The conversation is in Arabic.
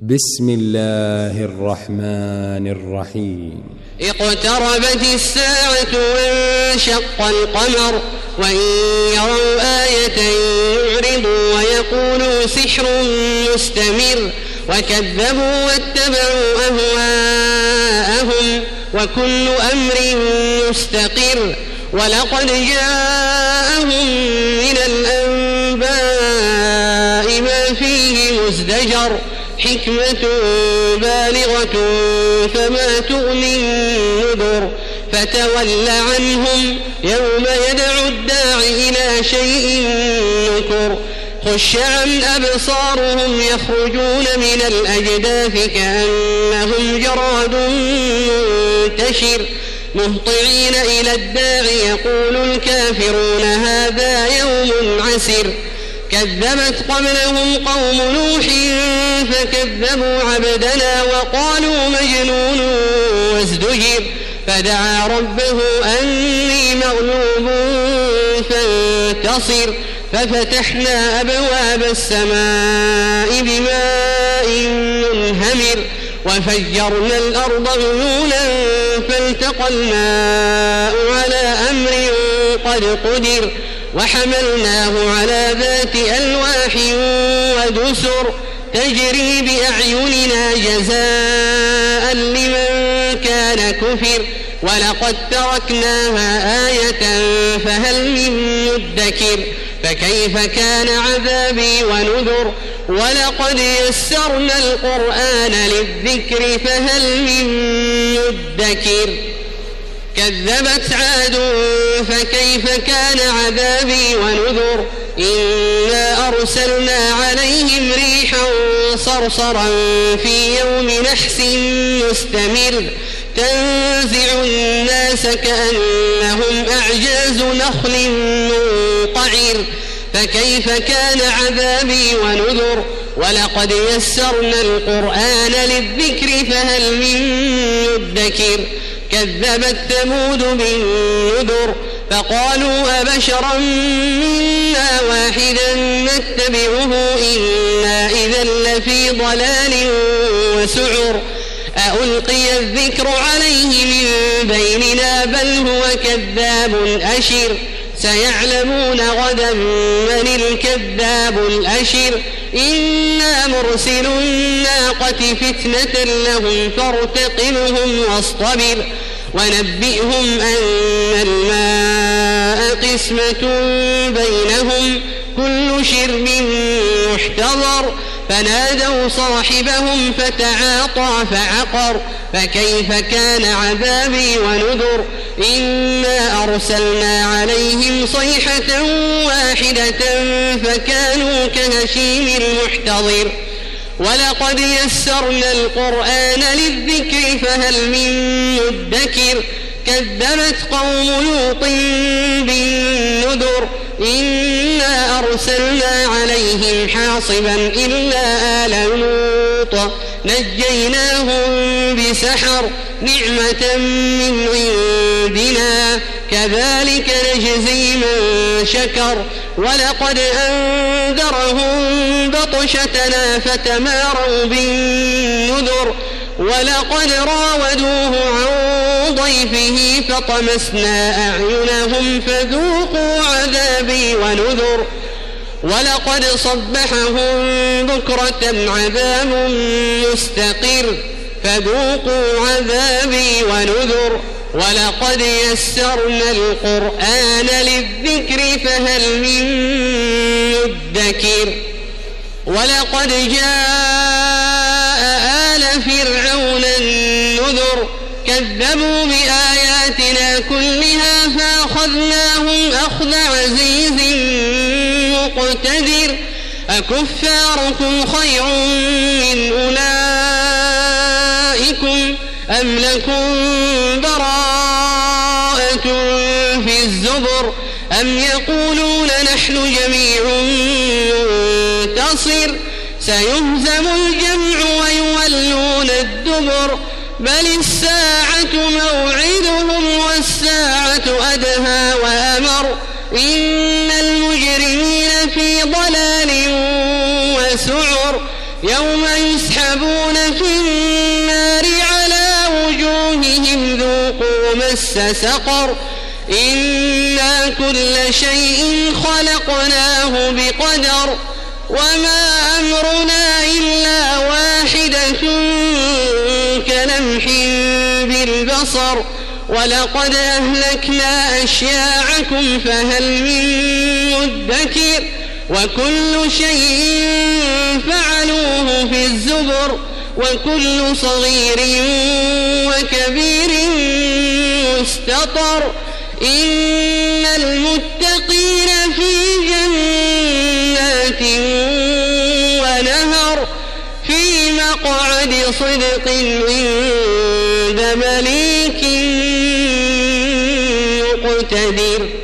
بسم الله الرحمن الرحيم. اقتربت الساعة وانشق القمر وإن يروا آية يعرضوا ويقولوا سحر مستمر وكذبوا واتبعوا أهواءهم وكل أمر مستقر ولقد جاءهم من الأنباء ما فيه مزدجر حكمة بالغة فما تغني النذر فتول عنهم يوم يدعو الداع إلى شيء نكر خش عن أبصارهم يخرجون من الأجداث كأنهم جراد منتشر مهطعين إلى الداع يقول الكافرون هذا يوم عسر كذبت قبلهم قوم نوح فكذبوا عبدنا وقالوا مجنون وازدجر فدعا ربه أني مغلوب فانتصر ففتحنا أبواب السماء بماء منهمر وفجرنا الأرض عيونا فالتقى الماء على أمر قد قدر وحملناه على ذات ألواح ودسر تجري بأعيننا جزاء لمن كان كفر ولقد تركناها آية فهل من مدكر فكيف كان عذابي ونذر ولقد يسرنا القرآن للذكر فهل من مدكر كذبت عاد فكيف كان عذابي ونذر إنا أرسلنا عليهم ريحا صرصرا في يوم نحس مستمر تنزع الناس كأنهم أعجاز نخل منقعر فكيف كان عذابي ونذر ولقد يسرنا القرآن للذكر فهل من مدكر كذبت ثمود بالنذر فقالوا أبشرا منا واحدا نتبعه إنا إذا لفي ضلال وسعر ألقي الذكر عليه من بيننا بل هو كذاب أشر سيعلمون غدا من الكذاب الأشر إنا مرسل الناقة فتنة لهم فارتقبهم واصطبر ونبئهم أن الماء قسمة بينهم كل شرب محتضر فنادوا صاحبهم فتعاطى فعقر فكيف كان عذابي ونذر إنا أرسلنا عليهم صيحة واحدة فكانوا كهشيم المحتضر ولقد يسرنا القرآن للذكر فهل من مدكر كذبت قوم لوط بالنذر إنا أرسلنا عليهم حاصبا إلا آل لوط نجيناهم بسحر نعمة من عندنا كذلك نجزي من شكر ولقد أنذرهم بطشتنا فتماروا بالنذر ولقد راودوه عن ضيفه فطمسنا أعينهم فذوقوا عذابي ونذر ولقد صبحهم بكرة عذاب مستقر فذوقوا عذابي ونذر ولقد يسرنا القرآن للذكر فهل من مدكر ولقد جاء آل فرعون النذر كذبوا بآياتنا كلها فأخذناهم أخذ عزيز مقتدر أكفاركم خير من أولئكم أم لكم براءة في الزبر أم يقولون نحن جميع منتصر سيهزم الجمع ويولون الدبر بل الساعة موعدهم والساعة أدهى وأمر إن المجرمين في ضلال وسعر يوم يسحبون مس سقر إنا كل شيء خلقناه بقدر وما أمرنا إلا واحدة كلمح بالبصر ولقد أهلكنا أشياعكم فهل من مدكر وكل شيء فعلوه في الزبر وكل صغير وكبير مستطر إن المتقين في جنات ونهر في مقعد صدق عند مليك مقتدر.